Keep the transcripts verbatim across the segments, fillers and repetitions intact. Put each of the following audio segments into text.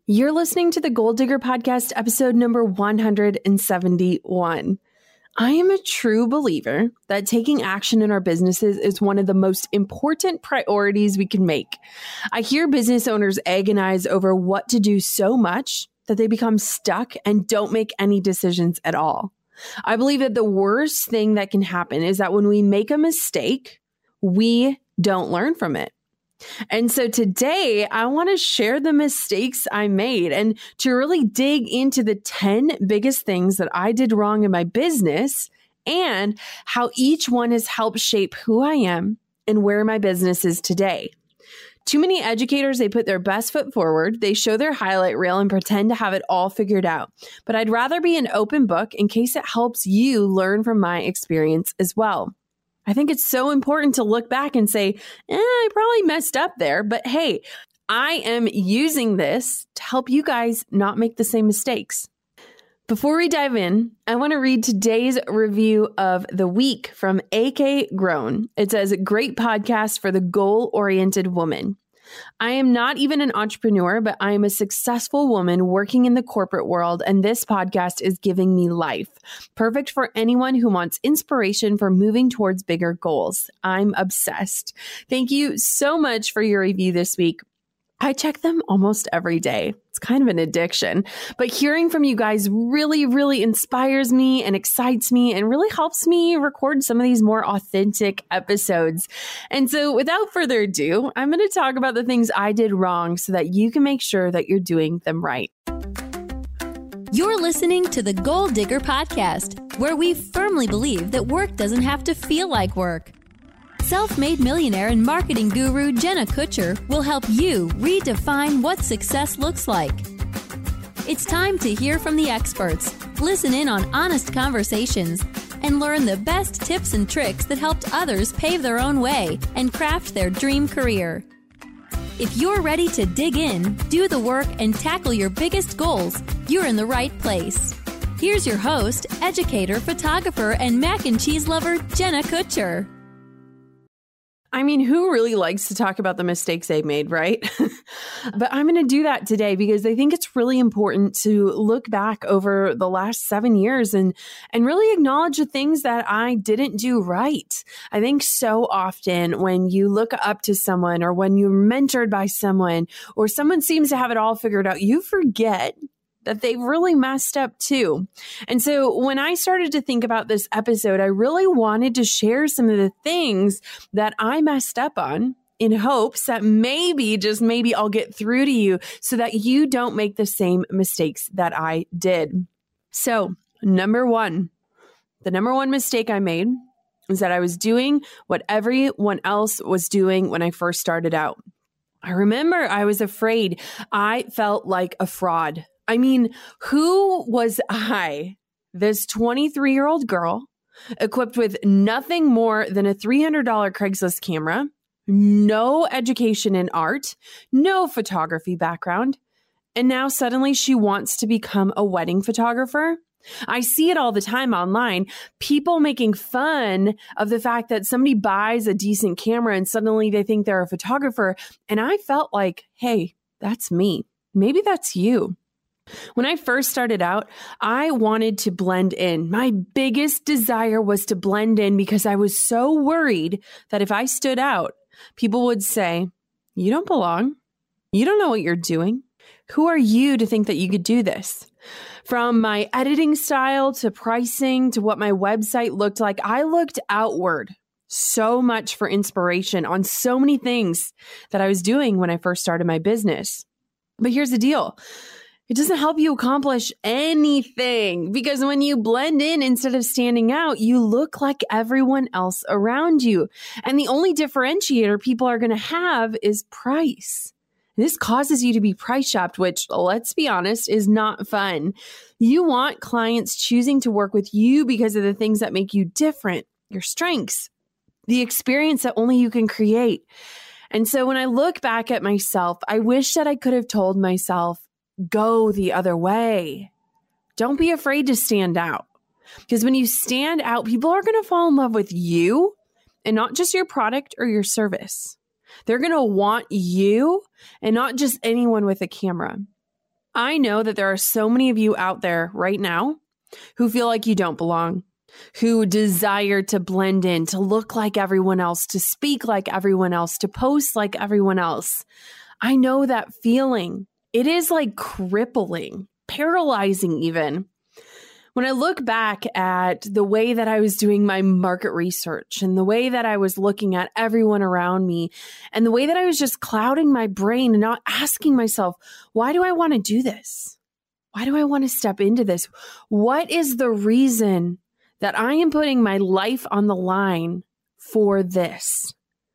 You're listening to the Goal Digger Podcast, episode number one hundred seventy-one. I am a true believer that taking action in our businesses is one of the most important priorities we can make. I hear business owners agonize over what to do so much that they become stuck and don't make any decisions at all. I believe that the worst thing that can happen is that when we make a mistake, we don't learn from it. And so today I want to share the mistakes I made and to really dig into the ten biggest things that I did wrong in my business and how each one has helped shape who I am and where my business is today. Too many educators, they put their best foot forward, they show their highlight reel and pretend to have it all figured out. But I'd rather be an open book in case it helps you learn from my experience as well. I think it's so important to look back and say, eh, I probably messed up there, but hey, I am using this to help you guys not make the same mistakes. Before we dive in, I want to read today's review of the week from A K Grown. It says, great podcast for the goal-oriented woman. I am not even an entrepreneur, but I am a successful woman working in the corporate world, and this podcast is giving me life. Perfect for anyone who wants inspiration for moving towards bigger goals. I'm obsessed. Thank you so much for your review this week. I check them almost every day. It's kind of an addiction, but hearing from you guys really, really inspires me and excites me and really helps me record some of these more authentic episodes. And so without further ado, I'm going to talk about the things I did wrong so that you can make sure that you're doing them right. You're listening to the Goal Digger Podcast, where we firmly believe that work doesn't have to feel like work. Self-made millionaire and marketing guru Jenna Kutcher will help you redefine what success looks like. It's time to hear from the experts, listen in on honest conversations, and learn the best tips and tricks that helped others pave their own way and craft their dream career. If you're ready to dig in, do the work, and tackle your biggest goals, you're in the right place. Here's your host, educator, photographer, and mac and cheese lover, Jenna Kutcher. I mean, who really likes to talk about the mistakes they've made, right? But I'm going to do that today because I think it's really important to look back over the last seven years and, and really acknowledge the things that I didn't do right. I think so often when you look up to someone or when you're mentored by someone or someone seems to have it all figured out, you forget that they've really messed up too. And so when I started to think about this episode, I really wanted to share some of the things that I messed up on in hopes that maybe, just maybe I'll get through to you so that you don't make the same mistakes that I did. So number one, the number one mistake I made is that I was doing what everyone else was doing when I first started out. I remember I was afraid. I felt like a fraud. I mean, who was I, this twenty-three-year-old girl, equipped with nothing more than a three hundred dollars Craigslist camera, no education in art, no photography background, and now suddenly she wants to become a wedding photographer? I see it all the time online, people making fun of the fact that somebody buys a decent camera and suddenly they think they're a photographer, and I felt like, hey, that's me. Maybe that's you. When I first started out, I wanted to blend in. My biggest desire was to blend in because I was so worried that if I stood out, people would say, you don't belong. You don't know what you're doing. Who are you to think that you could do this? From my editing style to pricing to what my website looked like, I looked outward so much for inspiration on so many things that I was doing when I first started my business. But here's the deal. It doesn't help you accomplish anything because when you blend in instead of standing out, you look like everyone else around you. And the only differentiator people are going to have is price. This causes you to be price shopped, which, let's be honest, is not fun. You want clients choosing to work with you because of the things that make you different, your strengths, the experience that only you can create. And so when I look back at myself, I wish that I could have told myself, go the other way. Don't be afraid to stand out. Because when you stand out, people are going to fall in love with you and not just your product or your service. They're going to want you and not just anyone with a camera. I know that there are so many of you out there right now who feel like you don't belong, who desire to blend in, to look like everyone else, to speak like everyone else, to post like everyone else. I know that feeling. It is like crippling, paralyzing even. When I look back at the way that I was doing my market research and the way that I was looking at everyone around me and the way that I was just clouding my brain and not asking myself, why do I want to do this? Why do I want to step into this? What is the reason that I am putting my life on the line for this?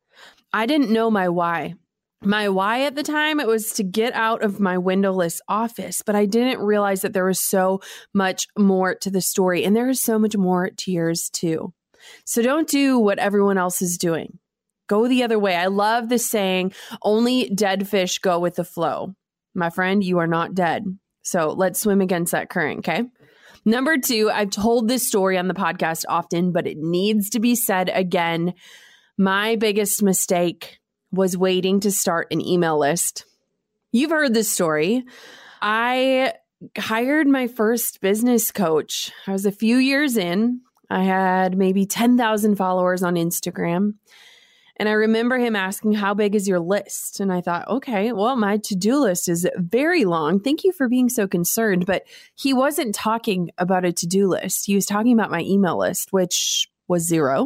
I didn't know my why. My why at the time, it was to get out of my windowless office, but I didn't realize that there was so much more to the story, and there is so much more to yours too. So don't do what everyone else is doing. Go the other way. I love the saying, only dead fish go with the flow. My friend, you are not dead. So let's swim against that current, okay? Number two, I've told this story on the podcast often, but it needs to be said again. My biggest mistake was waiting to start an email list. You've heard this story. I hired my first business coach. I was a few years in. I had maybe ten thousand followers on Instagram. And I remember him asking, how big is your list? And I thought, okay, well, my to-do list is very long. Thank you for being so concerned. But he wasn't talking about a to-do list. He was talking about my email list, which was zero.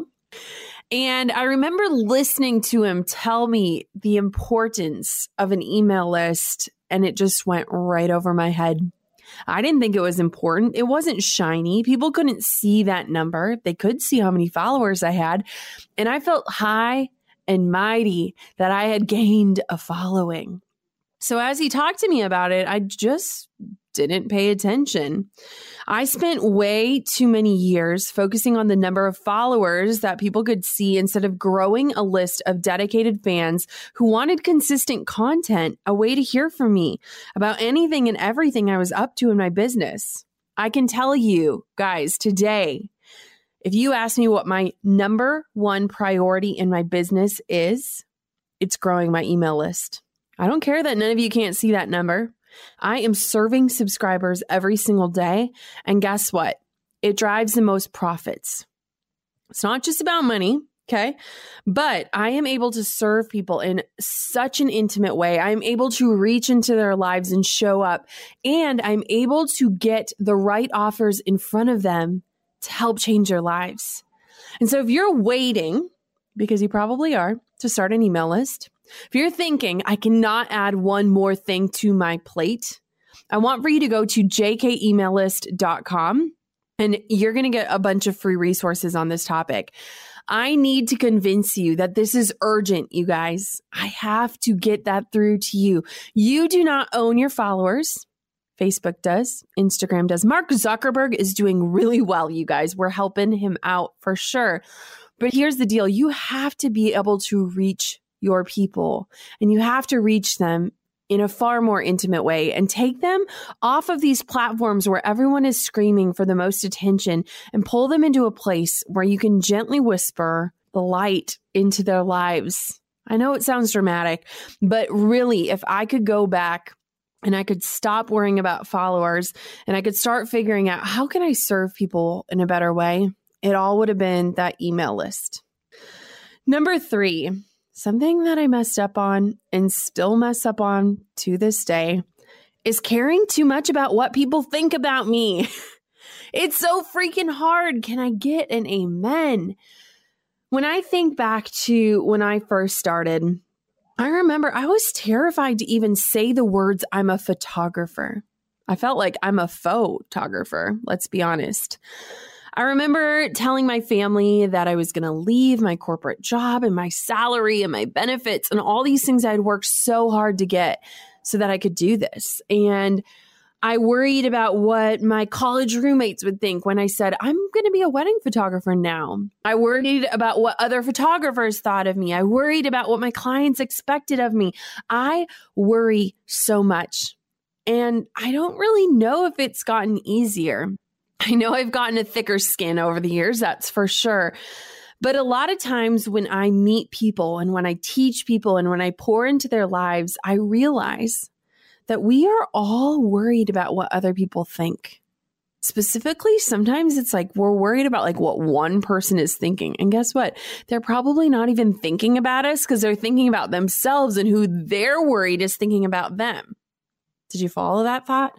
And I remember listening to him tell me the importance of an email list, and it just went right over my head. I didn't think it was important. It wasn't shiny. People couldn't see that number. They could see how many followers I had. And I felt high and mighty that I had gained a following. So as he talked to me about it, I just didn't pay attention. I spent way too many years focusing on the number of followers that people could see instead of growing a list of dedicated fans who wanted consistent content, a way to hear from me about anything and everything I was up to in my business. I can tell you guys today, if you ask me what my number one priority in my business is, it's growing my email list. I don't care that none of you can't see that number. I am serving subscribers every single day. And guess what? It drives the most profits. It's not just about money, okay? But I am able to serve people in such an intimate way. I'm able to reach into their lives and show up. And I'm able to get the right offers in front of them to help change their lives. And so if you're waiting, because you probably are, to start an email list, if you're thinking, I cannot add one more thing to my plate, I want for you to go to j k email list dot com and you're going to get a bunch of free resources on this topic. I need to convince you that this is urgent, you guys. I have to get that through to you. You do not own your followers. Facebook does. Instagram does. Mark Zuckerberg is doing really well, you guys. We're helping him out for sure. But here's the deal. You have to be able to reach your people, and you have to reach them in a far more intimate way and take them off of these platforms where everyone is screaming for the most attention and pull them into a place where you can gently whisper the light into their lives. I know it sounds dramatic, but really, if I could go back and I could stop worrying about followers and I could start figuring out how can I serve people in a better way, it all would have been that email list. Number three, something that I messed up on and still mess up on to this day is caring too much about what people think about me. It's so freaking hard. Can I get an amen? When I think back to when I first started, I remember I was terrified to even say the words, I'm a photographer. I felt like I'm a photographer, let's be honest. I remember telling my family that I was going to leave my corporate job and my salary and my benefits and all these things I had worked so hard to get so that I could do this. And I worried about what my college roommates would think when I said, I'm going to be a wedding photographer now. I worried about what other photographers thought of me. I worried about what my clients expected of me. I worry so much. And I don't really know if it's gotten easier. I know I've gotten a thicker skin over the years, that's for sure. But a lot of times when I meet people and when I teach people and when I pour into their lives, I realize that we are all worried about what other people think. Specifically, sometimes it's like we're worried about like what one person is thinking. And guess what? They're probably not even thinking about us because they're thinking about themselves and who they're worried is thinking about them. Did you follow that thought?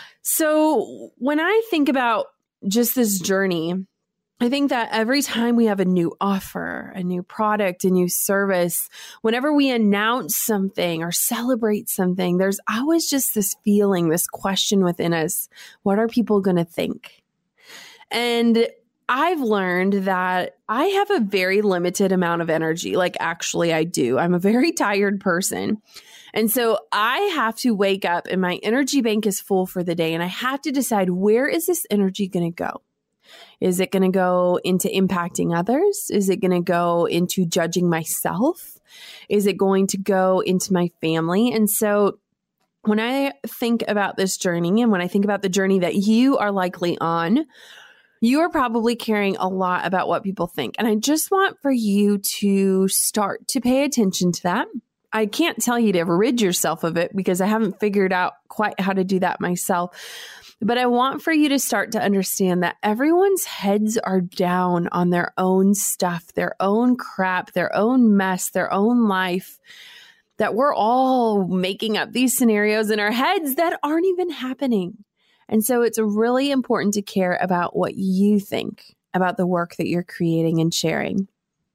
So when I think about just this journey, I think that every time we have a new offer, a new product, a new service, whenever we announce something or celebrate something, there's always just this feeling, this question within us. What are people going to think? And I've learned that I have a very limited amount of energy. Like, actually, I do. I'm a very tired person. And so I have to wake up and my energy bank is full for the day. And I have to decide, where is this energy going to go? Is it going to go into impacting others? Is it going to go into judging myself? Is it going to go into my family? And so when I think about this journey and when I think about the journey that you are likely on, you are probably caring a lot about what people think. And I just want for you to start to pay attention to that. I can't tell you to rid yourself of it because I haven't figured out quite how to do that myself. But I want for you to start to understand that everyone's heads are down on their own stuff, their own crap, their own mess, their own life, that we're all making up these scenarios in our heads that aren't even happening. And so it's really important to care about what you think about the work that you're creating and sharing.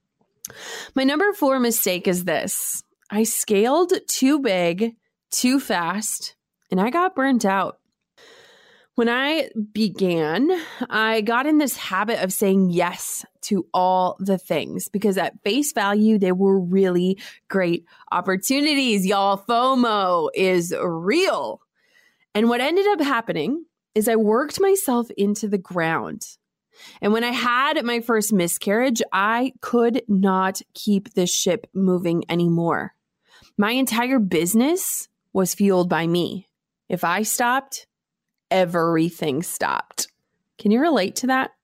My number four mistake is this. I scaled too big, too fast, and I got burnt out. When I began, I got in this habit of saying yes to all the things because at face value, they were really great opportunities. Y'all, FOMO is real. And what ended up happening is I worked myself into the ground. And when I had my first miscarriage, I could not keep this ship moving anymore. My entire business was fueled by me. If I stopped, everything stopped. Can you relate to that?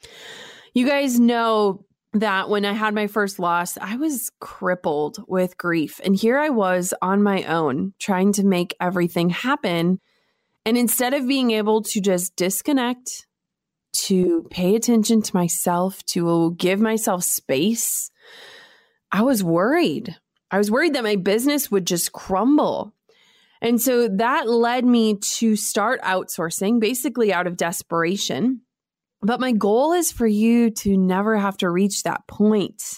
You guys know that when I had my first loss, I was crippled with grief. And here I was on my own trying to make everything happen. And instead of being able to just disconnect, to pay attention to myself, to give myself space, I was worried. I was worried that my business would just crumble. And so that led me to start outsourcing, basically out of desperation. But my goal is for you to never have to reach that point.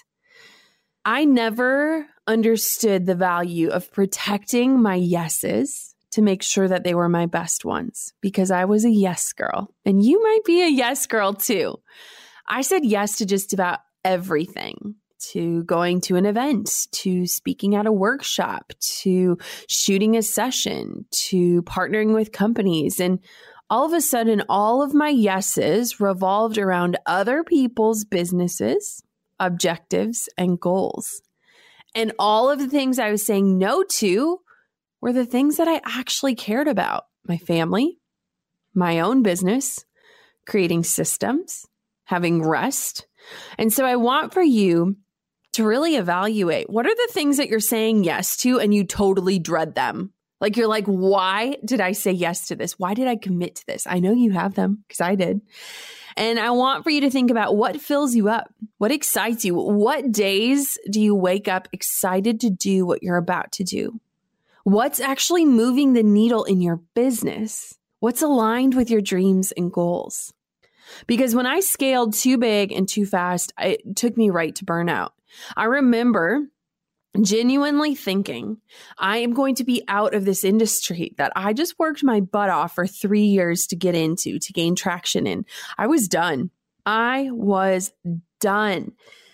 I never understood the value of protecting my yeses to make sure that they were my best ones because I was a yes girl. And you might be a yes girl too. I said yes to just about everything. To going to an event, to speaking at a workshop, to shooting a session, to partnering with companies. And all of a sudden, all of my yeses revolved around other people's businesses, objectives, and goals. And all of the things I was saying no to were the things that I actually cared about. My family, my own business, creating systems, having rest. And so I want for you to really evaluate what are the things that you're saying yes to and you totally dread them. Like you're like, why did I say yes to this? Why did I commit to this? I know you have them because I did. And I want for you to think about what fills you up, what excites you. What days do you wake up excited to do what you're about to do? What's actually moving the needle in your business? What's aligned with your dreams and goals? Because when I scaled too big and too fast, it took me right to burnout. I remember genuinely thinking, I am going to be out of this industry that I just worked my butt off for three years to get into, to gain traction in. I was done. I was done.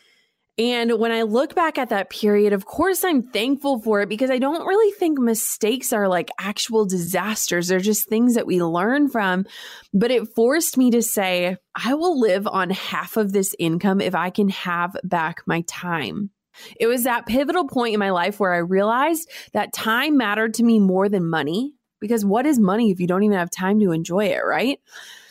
And when I look back at that period, of course, I'm thankful for it because I don't really think mistakes are like actual disasters. They're just things that we learn from. But it forced me to say, I will live on half of this income if I can have back my time. It was that pivotal point in my life where I realized that time mattered to me more than money, because what is money if you don't even have time to enjoy it, right?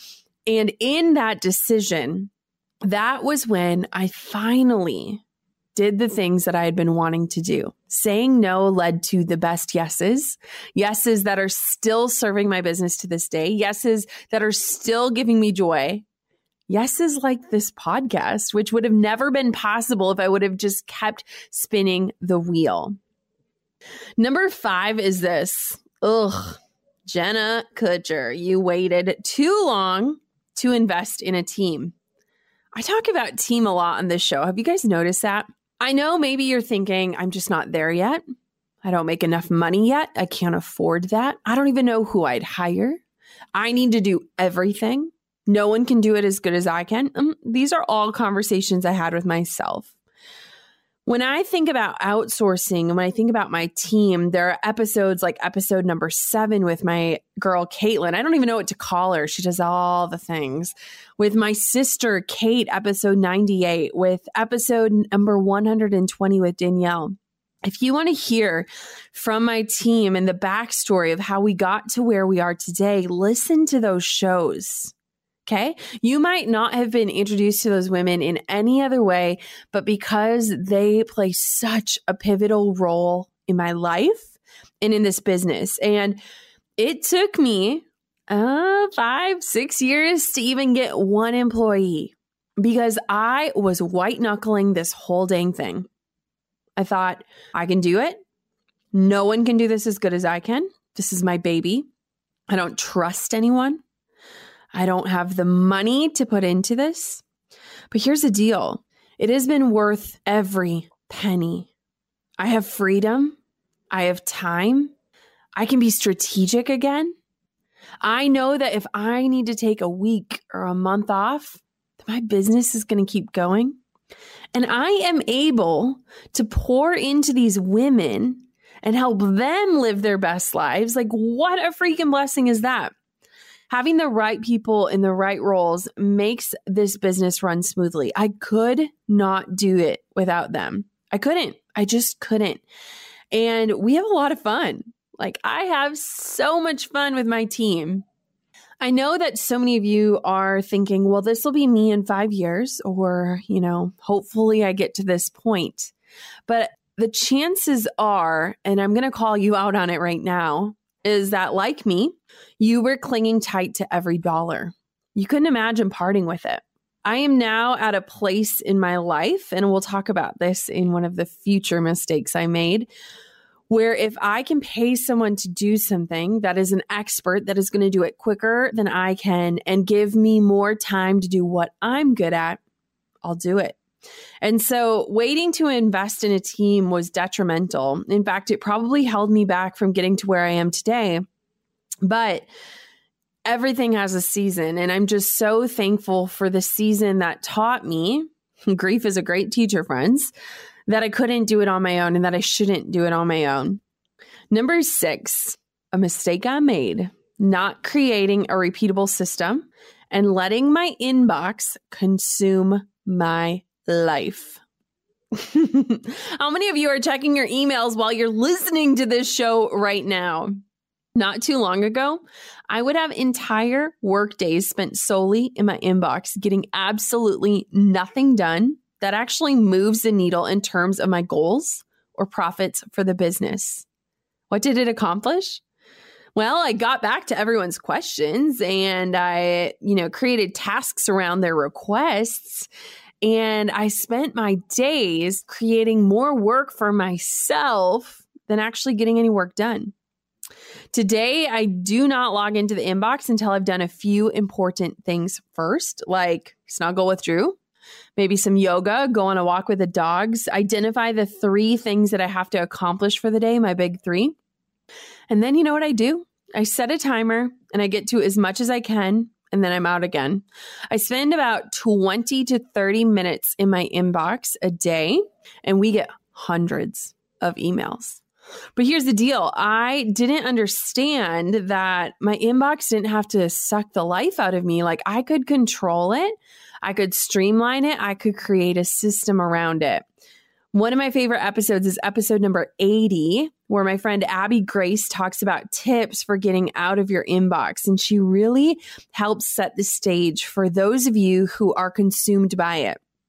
And in that decision, that was when I finally did the things that I had been wanting to do. Saying no led to the best yeses, yeses that are still serving my business to this day, yeses that are still giving me joy, yeses like this podcast, which would have never been possible if I would have just kept spinning the wheel. Number five is this. Ugh, Jenna Kutcher, you waited too long to invest in a team. I talk about team a lot on this show. Have you guys noticed that? I know maybe you're thinking, I'm just not there yet. I don't make enough money yet. I can't afford that. I don't even know who I'd hire. I need to do everything. No one can do it as good as I can. Um, these are all conversations I had with myself. When I think about outsourcing and when I think about my team, there are episodes like episode number seven with my girl, Caitlin. I don't even know what to call her. She does all the things. With my sister, Kate, episode ninety-eight, with episode number one hundred twenty with Danielle. If you want to hear from my team and the backstory of how we got to where we are today, listen to those shows. Okay. You might not have been introduced to those women in any other way, but because they play such a pivotal role in my life and in this business. And it took me uh, five, six years to even get one employee because I was white knuckling this whole dang thing. I thought, I can do it. No one can do this as good as I can. This is my baby. I don't trust anyone. I don't have the money to put into this. But here's the deal. It has been worth every penny. I have freedom. I have time. I can be strategic again. I know that if I need to take a week or a month off, my business is going to keep going. And I am able to pour into these women and help them live their best lives. Like, what a freaking blessing is that? Having the right people in the right roles makes this business run smoothly. I could not do it without them. I couldn't. I just couldn't. And we have a lot of fun. Like, I have so much fun with my team. I know that so many of you are thinking, well, this will be me in five years, or, you know, hopefully I get to this point. But the chances are, and I'm going to call you out on it right now, is that like me, you were clinging tight to every dollar. You couldn't imagine parting with it. I am now at a place in my life, and we'll talk about this in one of the future mistakes I made, where if I can pay someone to do something that is an expert that is going to do it quicker than I can and give me more time to do what I'm good at, I'll do it. And so waiting to invest in a team was detrimental. In fact, it probably held me back from getting to where I am today. But everything has a season, and I'm just so thankful for the season that taught me, grief is a great teacher, friends, that I couldn't do it on my own and that I shouldn't do it on my own. Number six, a mistake I made, not creating a repeatable system and letting my inbox consume my life. How many of you are checking your emails while you're listening to this show right now? Not too long ago, I would have entire work days spent solely in my inbox, getting absolutely nothing done that actually moves the needle in terms of my goals or profits for the business. What did it accomplish? Well, I got back to everyone's questions and I, you know, created tasks around their requests. And I spent my days creating more work for myself than actually getting any work done. Today, I do not log into the inbox until I've done a few important things first, like snuggle with Drew, maybe some yoga, go on a walk with the dogs, identify the three things that I have to accomplish for the day, my big three. And then you know what I do? I set a timer and I get to as much as I can, and then I'm out again. I spend about twenty to thirty minutes in my inbox a day, and we get hundreds of emails. But here's the deal. I didn't understand that my inbox didn't have to suck the life out of me. Like, I could control it. I could streamline it. I could create a system around it. One of my favorite episodes is episode number eighty, where my friend Abby Grace talks about tips for getting out of your inbox. And she really helps set the stage for those of you who are consumed by it.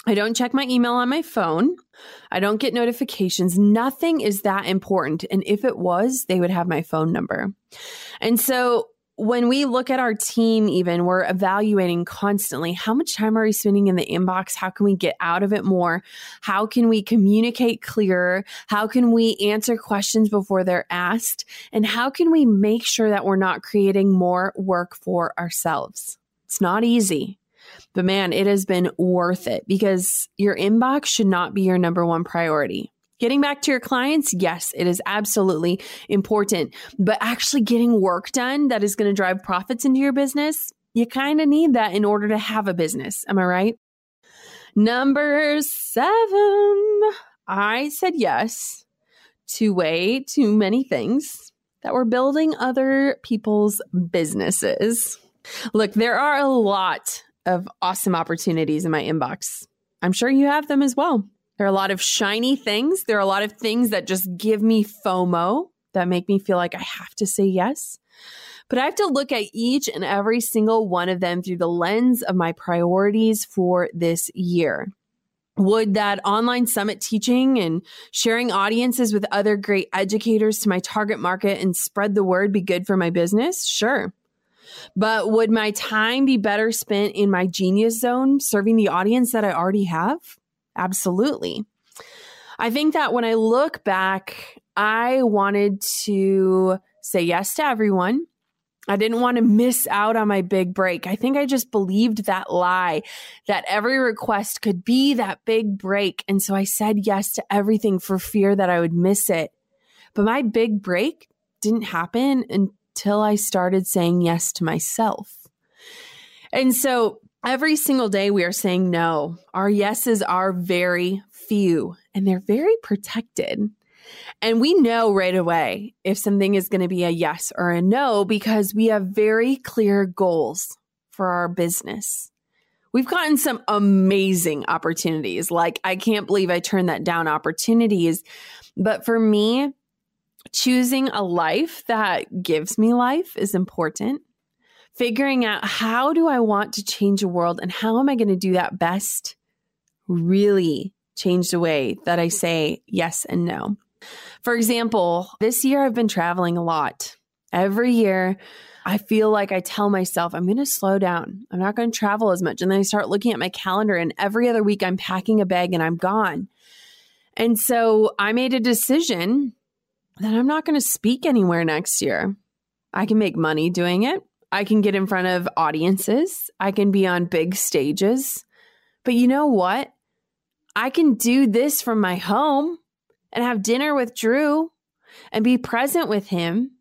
I don't check my email on my phone. I don't get notifications. Nothing is that important. And if it was, they would have my phone number. And so when we look at our team, even we're evaluating constantly, how much time are we spending in the inbox? How can we get out of it more? How can we communicate clearer? How can we answer questions before they're asked? And how can we make sure that we're not creating more work for ourselves? It's not easy. But man, it has been worth it because your inbox should not be your number one priority. Getting back to your clients, yes, it is absolutely important. But actually getting work done that is going to drive profits into your business, you kind of need that in order to have a business. Am I right? Number seven, I said yes to way too many things that were building other people's businesses. Look, there are a lot of awesome opportunities in my inbox. I'm sure you have them as well. There are a lot of shiny things. There are a lot of things that just give me FOMO, that make me feel like I have to say yes. But I have to look at each and every single one of them through the lens of my priorities for this year. Would that online summit teaching and sharing audiences with other great educators to my target market and spread the word be good for my business? Sure. But would my time be better spent in my genius zone, serving the audience that I already have? Absolutely. I think that when I look back, I wanted to say yes to everyone. I didn't want to miss out on my big break. I think I just believed that lie that every request could be that big break. And so I said yes to everything for fear that I would miss it. But my big break didn't happen until Till I started saying yes to myself. And so every single day we are saying no. Our yeses are very few and they're very protected. And we know right away if something is going to be a yes or a no because we have very clear goals for our business. We've gotten some amazing opportunities. Like, I can't believe I turned that down opportunities. But for me, choosing a life that gives me life is important. Figuring out how do I want to change the world and how am I going to do that best really changed the way that I say yes and no. For example, this year I've been traveling a lot. Every year I feel like I tell myself I'm going to slow down. I'm not going to travel as much. And then I start looking at my calendar and every other week I'm packing a bag and I'm gone. And so I made a decision that I'm not going to speak anywhere next year. I can make money doing it. I can get in front of audiences. I can be on big stages. But you know what? I can do this from my home and have dinner with Drew and be present with him.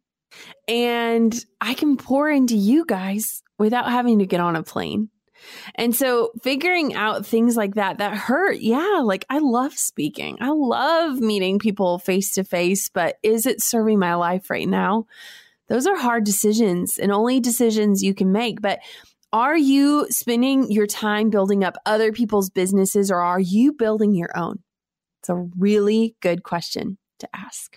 And I can pour into you guys without having to get on a plane. And so figuring out things like that, that hurt. Yeah. Like, I love speaking. I love meeting people face to face, but is it serving my life right now? Those are hard decisions and only decisions you can make. But are you spending your time building up other people's businesses or are you building your own? It's a really good question to ask.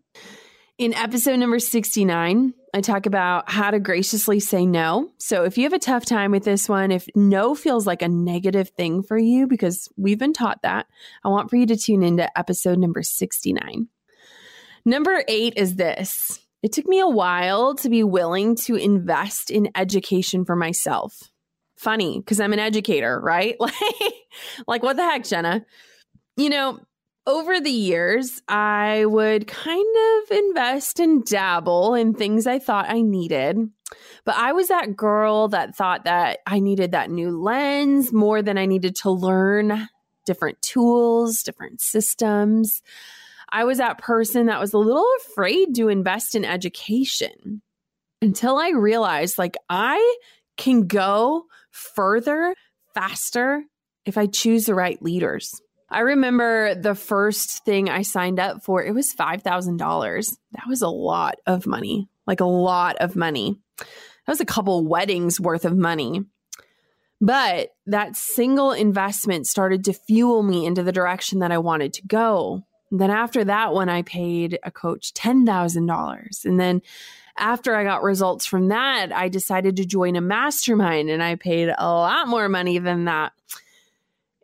In episode number sixty-nine, I talk about how to graciously say no. So if you have a tough time with this one, if no feels like a negative thing for you, because we've been taught that, I want for you to tune into episode number sixty-nine. Number eight is this. It took me a while to be willing to invest in education for myself. Funny, because I'm an educator, right? Like, like, what the heck, Jenna? You know, over the years, I would kind of invest and dabble in things I thought I needed. But I was that girl that thought that I needed that new lens more than I needed to learn different tools, different systems. I was that person that was a little afraid to invest in education until I realized, like, I can go further, faster if I choose the right leaders. I remember the first thing I signed up for, it was five thousand dollars. That was a lot of money, like a lot of money. That was a couple weddings worth of money. But that single investment started to fuel me into the direction that I wanted to go. And then after that one, I paid a coach ten thousand dollars. And then after I got results from that, I decided to join a mastermind and I paid a lot more money than that.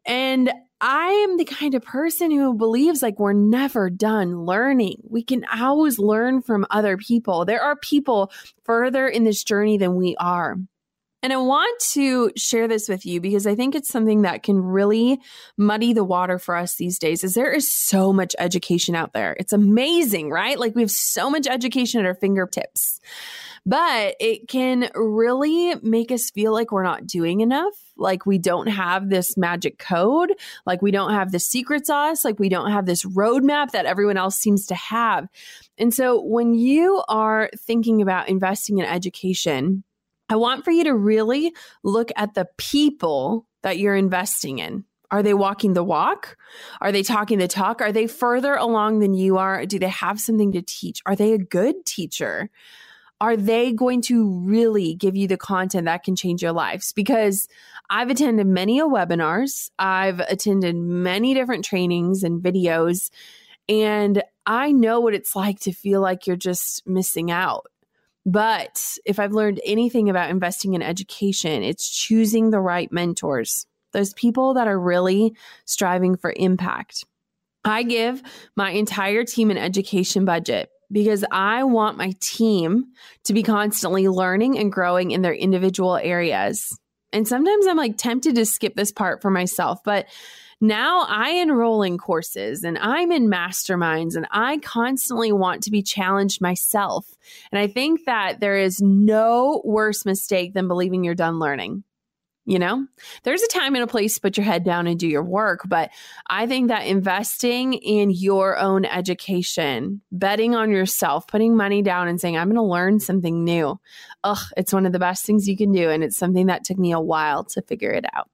And I am the kind of person who believes like we're never done learning. We can always learn from other people. There are people further in this journey than we are. And I want to share this with you because I think it's something that can really muddy the water for us these days, is there is so much education out there. It's amazing, right? Like we have so much education at our fingertips, but it can really make us feel like we're not doing enough. Like we don't have this magic code, like we don't have the secret sauce, like we don't have this roadmap that everyone else seems to have. And so when you are thinking about investing in education, I want for you to really look at the people that you're investing in. Are they walking the walk? Are they talking the talk? Are they further along than you are? Do they have something to teach? Are they a good teacher? Are they going to really give you the content that can change your lives? Because I've attended many a webinars. I've attended many different trainings and videos, and I know what it's like to feel like you're just missing out. But if I've learned anything about investing in education, it's choosing the right mentors, those people that are really striving for impact. I give my entire team an education budget because I want my team to be constantly learning and growing in their individual areas. And sometimes I'm like tempted to skip this part for myself, but now I enroll in courses and I'm in masterminds and I constantly want to be challenged myself. And I think that there is no worse mistake than believing you're done learning. You know, there's a time and a place to put your head down and do your work. But I think that investing in your own education, betting on yourself, putting money down and saying, I'm going to learn something new. Ugh, it's one of the best things you can do. And it's something that took me a while to figure it out.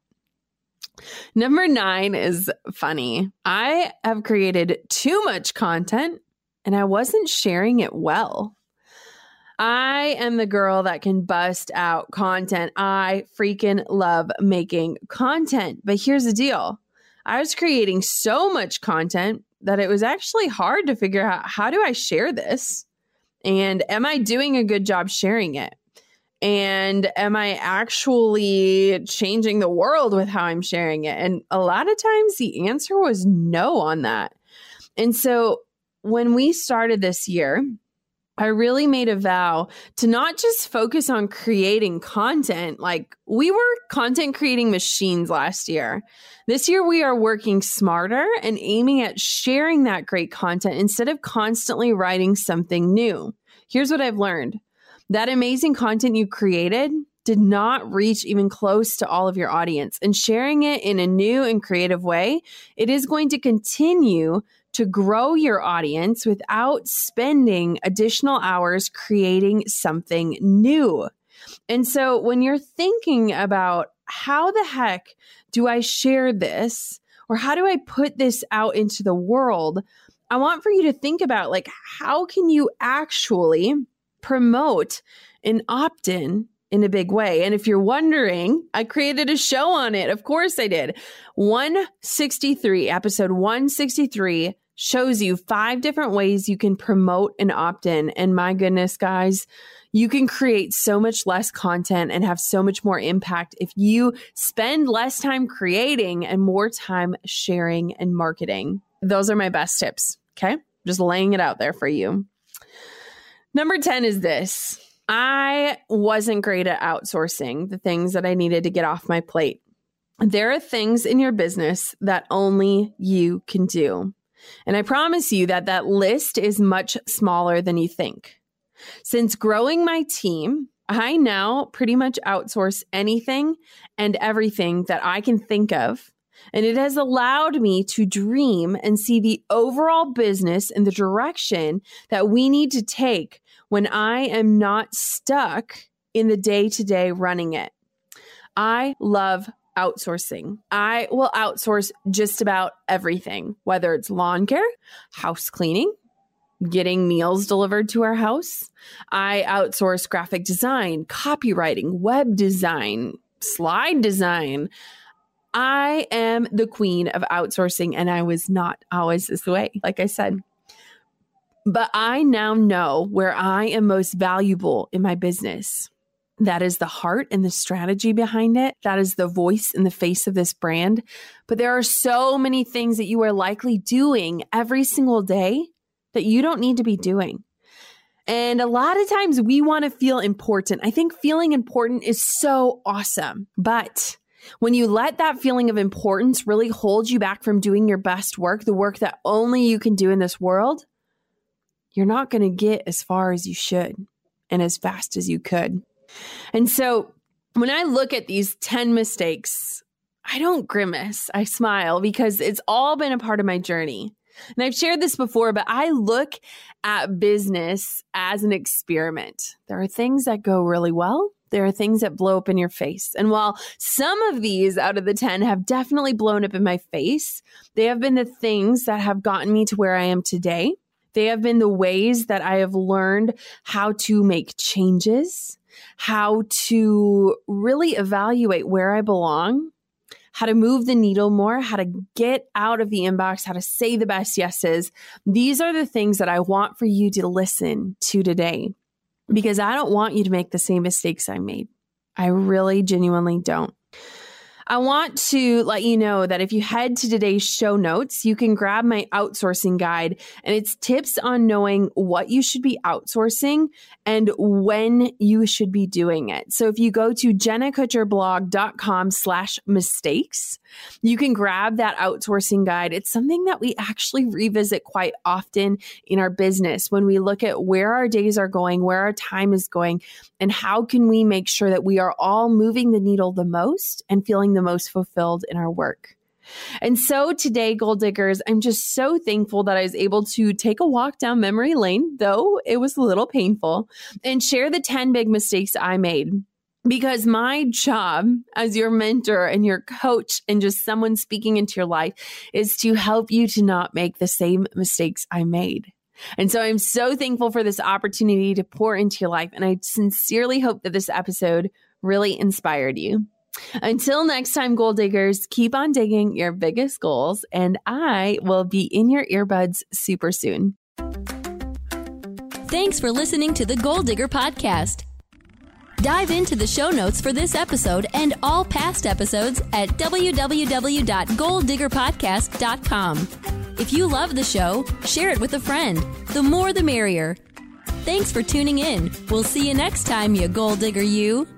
Number nine is funny. I have created too much content and I wasn't sharing it well. I am the girl that can bust out content. I freaking love making content. But here's the deal. I was creating so much content that it was actually hard to figure out, how do I share this? And am I doing a good job sharing it? And am I actually changing the world with how I'm sharing it? And a lot of times the answer was no on that. And so when we started this year, I really made a vow to not just focus on creating content. Like we were content creating machines last year. This year we are working smarter and aiming at sharing that great content instead of constantly writing something new. Here's what I've learned. That amazing content you created did not reach even close to all of your audience. And sharing it in a new and creative way, it is going to continue to grow your audience without spending additional hours creating something new. And so when you're thinking about how the heck do I share this, or how do I put this out into the world, I want for you to think about like, how can you actually promote an opt-in in a big way? And if you're wondering, I created a show on it. Of course I did. one sixty-three, episode one sixty-three shows you five different ways you can promote an opt-in. And my goodness, guys, you can create so much less content and have so much more impact if you spend less time creating and more time sharing and marketing. Those are my best tips. Okay. Just laying it out there for you. Number ten is this. I wasn't great at outsourcing the things that I needed to get off my plate. There are things in your business that only you can do. And I promise you that that list is much smaller than you think. Since growing my team, I now pretty much outsource anything and everything that I can think of. And it has allowed me to dream and see the overall business and the direction that we need to take when I am not stuck in the day-to-day running it. I love outsourcing. I will outsource just about everything, whether it's lawn care, house cleaning, getting meals delivered to our house. I outsource graphic design, copywriting, web design, slide design. I am the queen of outsourcing, and I was not always this way, like I said. But I now know where I am most valuable in my business. That is the heart and the strategy behind it. That is the voice and the face of this brand. But there are so many things that you are likely doing every single day that you don't need to be doing. And a lot of times we want to feel important. I think feeling important is so awesome. But when you let that feeling of importance really hold you back from doing your best work, the work that only you can do in this world, you're not going to get as far as you should and as fast as you could. And so when I look at these ten mistakes, I don't grimace. I smile because it's all been a part of my journey. And I've shared this before, but I look at business as an experiment. There are things that go really well. There are things that blow up in your face. And while some of these out of the ten have definitely blown up in my face, they have been the things that have gotten me to where I am today. They have been the ways that I have learned how to make changes, how to really evaluate where I belong, how to move the needle more, how to get out of the inbox, how to say the best yeses. These are the things that I want for you to listen to today, because I don't want you to make the same mistakes I made. I really genuinely don't. I want to let you know that if you head to today's show notes, you can grab my outsourcing guide, and it's tips on knowing what you should be outsourcing and when you should be doing it. So if you go to jennakutcherblog.com slash mistakes, you can grab that outsourcing guide. It's something that we actually revisit quite often in our business when we look at where our days are going, where our time is going, and how can we make sure that we are all moving the needle the most and feeling the most fulfilled in our work. And so today, Goal Diggers, I'm just so thankful that I was able to take a walk down memory lane, though it was a little painful, and share the ten big mistakes I made. Because my job as your mentor and your coach and just someone speaking into your life is to help you to not make the same mistakes I made. And so I'm so thankful for this opportunity to pour into your life. And I sincerely hope that this episode really inspired you. Until next time, Goal Diggers, keep on digging your biggest goals, and I will be in your earbuds super soon. Thanks for listening to the Goal Digger Podcast. Dive into the show notes for this episode and all past episodes at w w w dot goal digger podcast dot com. If you love the show, share it with a friend. The more the merrier. Thanks for tuning in. We'll see you next time, you Goal Digger you.